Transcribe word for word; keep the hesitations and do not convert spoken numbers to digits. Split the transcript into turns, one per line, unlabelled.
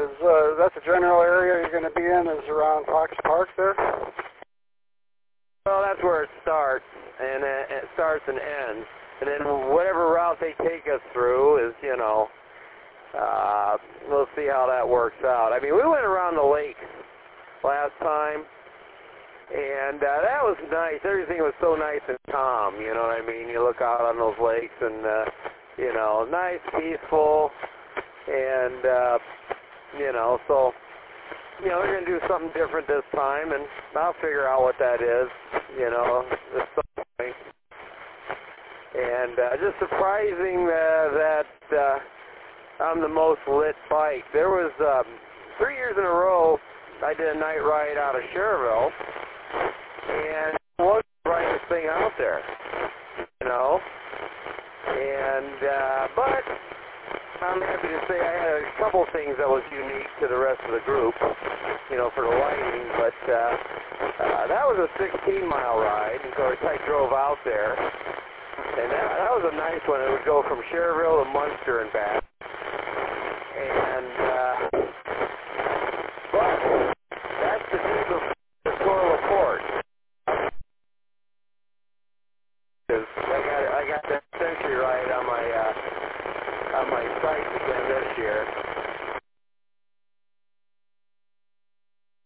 is uh, that's the general area you're going to be in, is around Fox Park there?
Well, that's where it starts, and uh, it starts and ends. And then whatever route they take us through is, you know, uh, we'll see how that works out. I mean, we went around the lake last time, and uh, that was nice. Everything was so nice and calm, you know what I mean? You look out on those lakes and, uh, you know, nice, peaceful, and, uh, you know, so, you know, they're going to do something different this time, and I'll figure out what that is, you know, at some point. And uh, just surprising uh, that uh, I'm the most lit bike. There was um, three years in a row I did a night ride out of Cherville, and it wasn't the brightest thing out there, you know. And uh, but I'm happy to say I had a couple things that was unique to the rest of the group, you know, for the lighting. But uh, uh, that was a sixteen mile ride, and so I drove out there. And that, that was a nice one. It would go from Cherville to Munster and back. And, uh, but that's the tip of the Coeur LaPorte. I got, I got that